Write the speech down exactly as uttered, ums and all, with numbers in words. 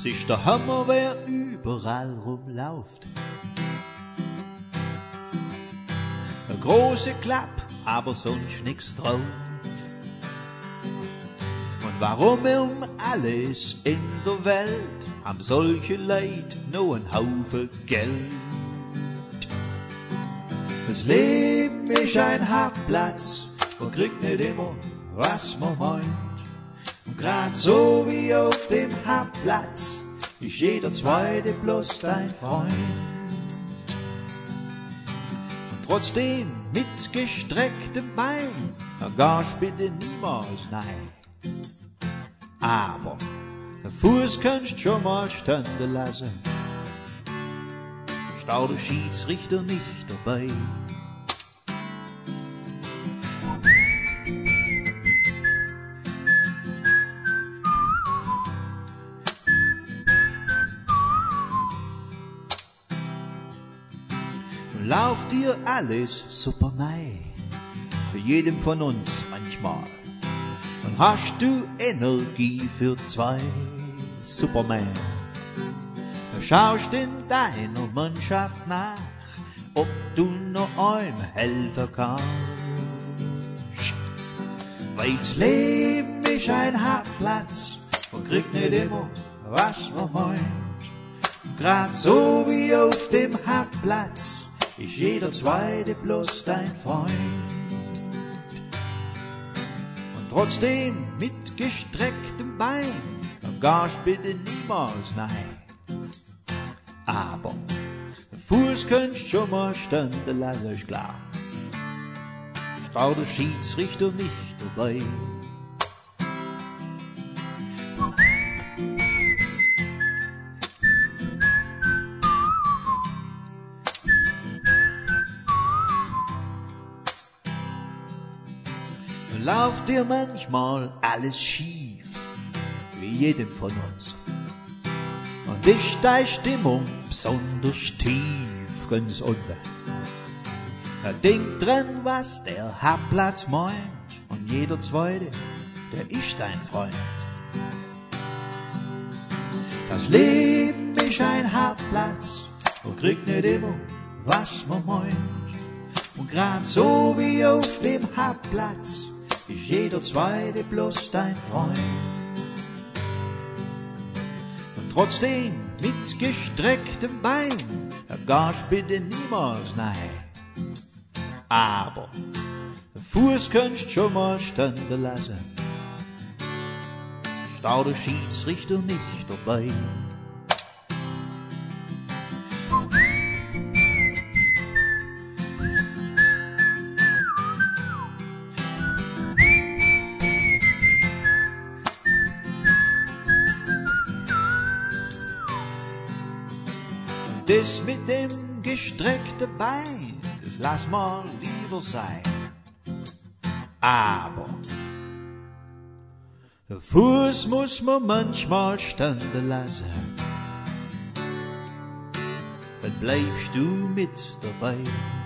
Es ist der Hammer, wer überall rumläuft. Eine große Klappe, aber sonst nix drauf. Und warum um alles in der Welt haben solche Leute noch einen Haufen Geld? Das Leben ist ein Hartplatz, man kriegt nicht immer, was man meint. Und grad so wie auf dem Hartplatz ist jeder Zweite bloß dein Freund. Und trotzdem mit gestrecktem Bein, da gehst bitte niemals nein. Aber den Fuß kannst schon mal standen lassen, stau der Schiedsrichter nicht dabei. Lauft dir alles super nei, für jedem von uns manchmal. Und hast du Energie für zwei Superman. Du schaust in deiner Mannschaft nach, ob du noch einem helfen kannst. Weil's Leben ist ein Hartplatz, man kriegt nicht immer, was man meint. Grad so wie auf dem Hartplatz ist jeder Zweite bloß dein Freund. Und trotzdem mit gestrecktem Bein, dann gehst bitte niemals nein. Aber den Fuß könntest schon mal standen lassen, ist klar. Stau der Schiedsrichter nicht dabei. Lauft dir manchmal alles schief, wie jedem von uns. Und ist deine Stimmung besonders tief, ganz unten. Na, denk dran, was der Hartplatz meint, und jeder Zweite, der ist dein Freund. Das Leben ist ein Hartplatz, man kriegt nicht immer, was man meint. Und grad so wie auf dem Hartplatz ist jeder Zweite bloß dein Freund. Und trotzdem mit gestrecktem Bein, da gehst bitte niemals nein. Aber den Fuß könntest schon mal standen lassen, stau der Schiedsrichter nicht dabei. Das mit dem gestreckten Bein, das lass mal lieber sein. Aber der Fuß muss man manchmal standen lassen, dann bleibst du mit dabei.